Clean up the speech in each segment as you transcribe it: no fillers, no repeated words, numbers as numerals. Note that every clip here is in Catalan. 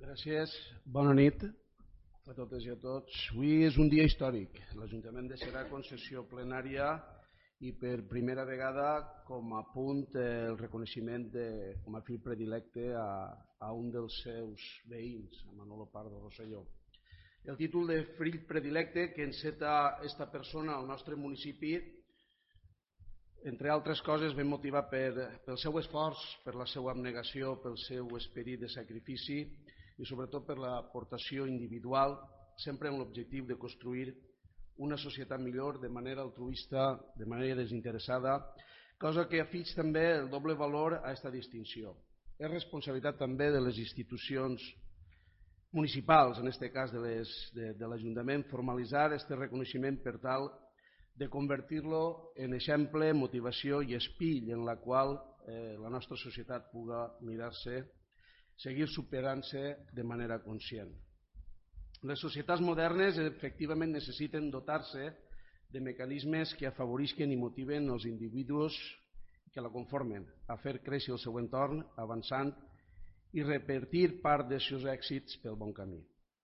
Gràcies. Bona nit a totes i a tots. Avui és un dia històric. L'Ajuntament deixarà concessió plenària i per primera vegada com a punt el reconeixement com a fill predilecte a un dels seus veïns, a Manolo Pardo Rosselló. El títol de fill predilecte que enceta esta persona al nostre municipi, entre altres coses, ben motivat pel seu esforç, per la seva abnegació, pel seu esperit de sacrifici i sobretot per l'aportació individual, sempre amb l'objectiu de construir una societat millor de manera altruista, de manera desinteressada, cosa que afig també el doble valor a aquesta distinció. És responsabilitat també de les institucions municipals, en aquest cas de l'Ajuntament, formalitzar aquest reconeixement per tal de convertir-lo en exemple, motivació i espill en la qual la nostra societat puga mirar-se, seguir superant-se de manera conscient. Les societats modernes efectivament necessiten dotar-se de mecanismes que afavorisquen i motiven els individus que la conformen a fer créixer el seu entorn avançant i repartir part dels seus èxits pel bon camí.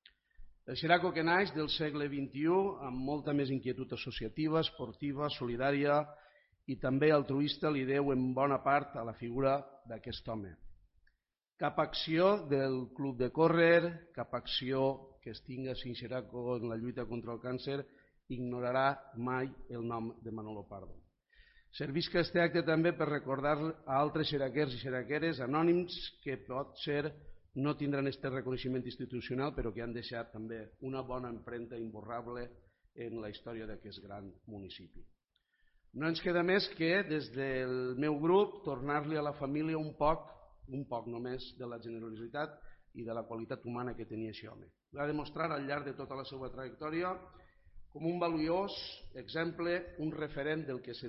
El Xeraco que naix del segle XXI amb molta més inquietud associativa, esportiva, solidària i també altruista li deu en bona part a la figura d'aquest home. Cap acció del club de córrer, cap acció que es tinga sin Xeraco en la lluita contra el càncer ignorarà mai el nom de Manolo Pardo. Servisca aquest acte també per recordar a altres xeraquers i xeraqueres anònims que potser no tindran aquest reconeixement institucional però que han deixat també una bona empremta imborrable en la història d'aquest gran municipi. No ens queda més que des del meu grup tornar-li a la família un poc només de la generositat i de la qualitat humana que tenia aquest home. Va demostrar al llarg de tota la seva trajectòria com un valuós exemple, un referent del que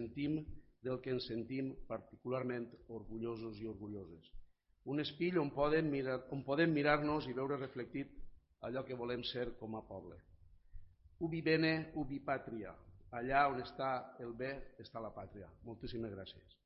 ens sentim particularment orgullosos i orgulloses. Un espill on podem mirar-nos i veure reflectit allò que volem ser com a poble. Ubi bene, ubi patria. Allà on està el bé està la pàtria. Moltíssimes gràcies.